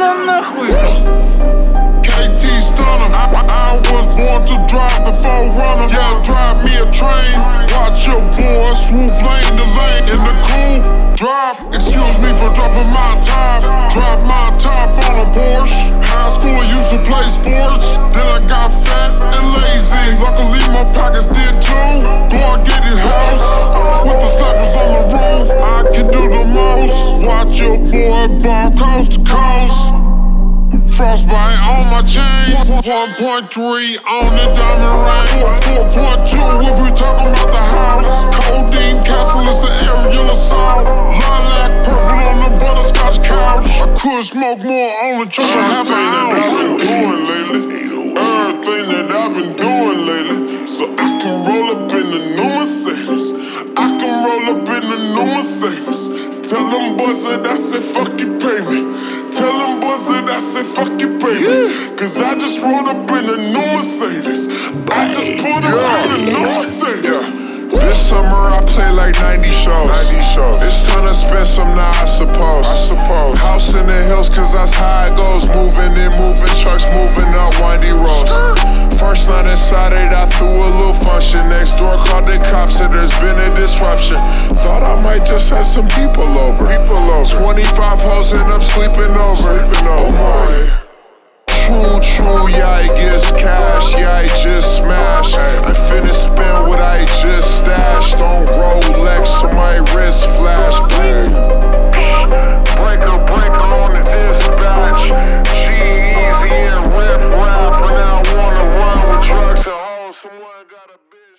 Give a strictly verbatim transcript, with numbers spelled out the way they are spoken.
пошла нахуй! K T Stunner, I, I was born to drive the Forerunner. Yeah, drive me a train. Watch your boy swoop lane to lane in the cool drop. Excuse me for dropping my top. Drop my top on a Porsche. High school I used to play sports. Then I got fat and lazy. Luckily my pockets did too. Go and get his house with the slappers on the roof. I can do the most. Watch your boy ball coast to coast. Frostbite on my chain. one point three on the diamond ring. four point two if we talking about the house. Codeine castle is an aerial assault. Lilac purple on the butterscotch couch. I could smoke more on the truck for half an ounce. Everything that I've been doing lately, so I can roll up in the new Mercedes. I can roll up in the new Mercedes. Tell them boys that I said fuck you, pay me. Tell them boys that I said fuck you, pay me. Cause I just rolled up in a new Mercedes. I just pulled up in a new Mercedes. This summer I play like ninety shows. ninety shows. It's time to spend some now, I suppose. I suppose. House in the hills, cause that's how it goes. Moving in, moving trucks, moving up windy roads. First night inside it, I threw a little function. Next door called the cops, and there's been a disruption. Thought I might just have some people over. People over. twenty-five hoes end up sleeping over. Sleeping over. Oh my. True, true, yeah, I gets cash, yeah, I just smash. I finished spend what I just stashed on Rolex, so my wrist flash bling. Breaker, breaker on the dispatch. G-Eazy and Rip Rap, and I wanna run with drugs and hoes. Someone got a bitch.